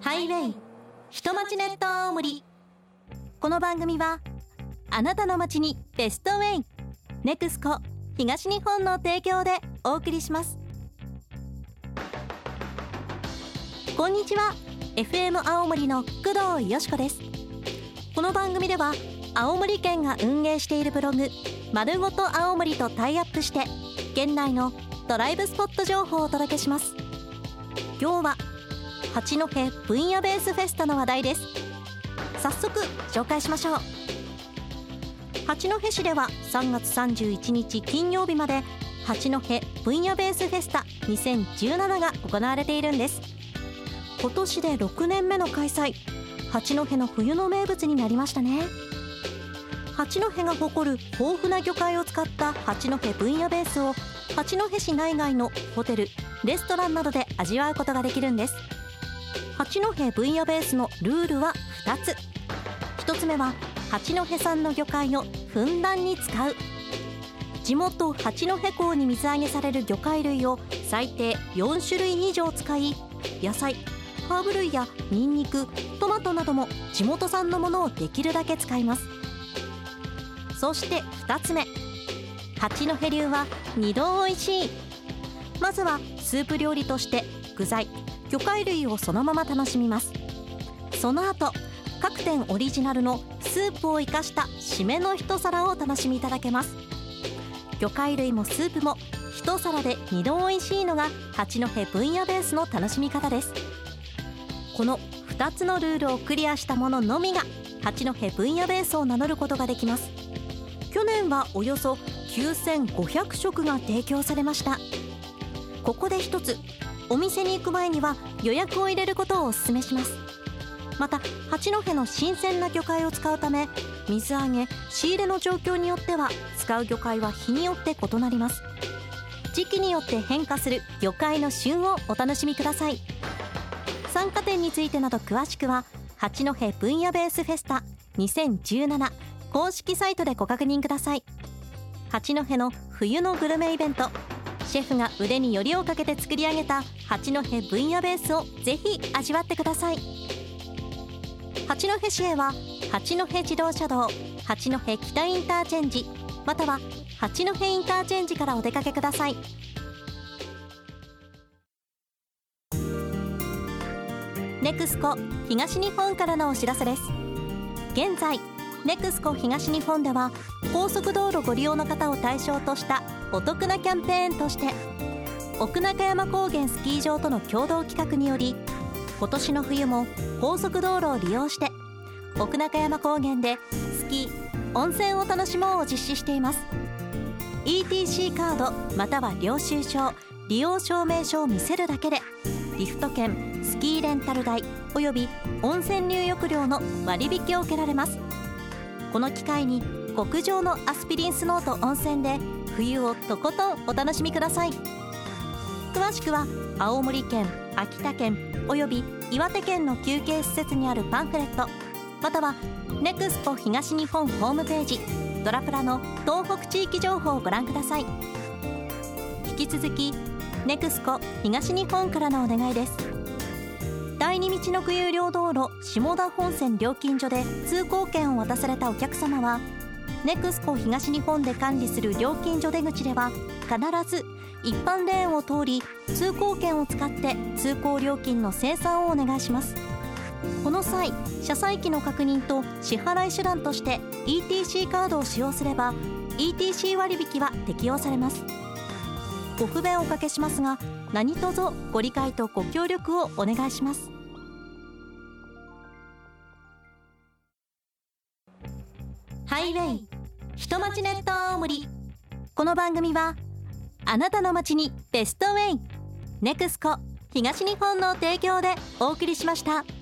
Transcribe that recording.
ハイウェイ人町ネット青森。この番組はあなたの街にベストウェイネクスコ東日本の提供でお送りします。こんにちは、 FM 青森の工藤よしこです。この番組では青森県が運営しているブログ丸ごと青森とタイアップして県内のドライブスポット情報をお届けします。今日は八戸分野ベースフェスタの話題です。早速紹介しましょう。八戸市では3月31日金曜日まで八戸分野ベースフェスタ2017が行われているんです。今年で6年目の開催、八戸の冬の名物になりましたね。八戸が誇る豊富な魚介を使った八戸分野ベースを八戸市内外のホテル、レストランなどで味わうことができるんです。八戸分野ベースのルールは2つ。1つ目は八戸産の魚介をふんだんに使う。地元八戸港に水揚げされる魚介類を最低4種類以上使い、野菜、ハーブ類やニンニク、トマトなども地元産のものをできるだけ使います。そして2つ目、八戸流は2度おいしい。まずはスープ料理として具材、魚介類をそのまま楽しみます。その後、各店オリジナルのスープを生かした締めの一皿をお楽しみいただけます。魚介類もスープも一皿で2度おいしいのが八戸分野ベースの楽しみ方です。この2つのルールをクリアしたもののみが八戸分野ベースを名乗ることができます。去年はおよそ9500食が提供されました。ここで一つ、お店に行く前には予約を入れることをお勧めします。また八戸の新鮮な魚介を使うため、水揚げ、仕入れの状況によっては使う魚介は日によって異なります。時期によって変化する魚介の旬をお楽しみください。参加店についてなど詳しくは八戸分野ベースフェスタ2017公式サイトでご確認ください。八戸の冬のグルメイベント、シェフが腕によりをかけて作り上げた八戸分野ベースをぜひ味わってください。八戸市へは八戸自動車道八戸北インターチェンジ、または八戸インターチェンジからお出かけください。ネクスコ東日本からのお知らせです。現在ネクスコ東日本では高速道路ご利用の方を対象としたお得なキャンペーンとして、奥中山高原スキー場との共同企画により、今年の冬も高速道路を利用して奥中山高原でスキー、温泉を楽しもうを実施しています。 ETC カードまたは領収書、利用証明書を見せるだけでリフト券、スキーレンタル代および温泉入浴料の割引を受けられます。この機会に極上のアスピリンスノート温泉で冬をとことんお楽しみください。詳しくは青森県、秋田県および岩手県の休憩施設にあるパンフレット、またはネクスコ東日本ホームページドラプラの東北地域情報をご覧ください。引き続きネクスコ東日本からのお願いです。第二道のく有料道路下田本線料金所で通行券を渡されたお客様は、ネクスコ東日本で管理する料金所出口では必ず一般レーンを通り通行券を使って通行料金の精算をお願いします。この際、車載機の確認と支払い手段として ETC カードを使用すれば ETC 割引は適用されます。ご不便をおかけしますが、何卒ご理解とご協力をお願いします。ハイウェイ人町ネット青森。この番組はあなたの街にベストウェイネクスコ東日本の提供でお送りしました。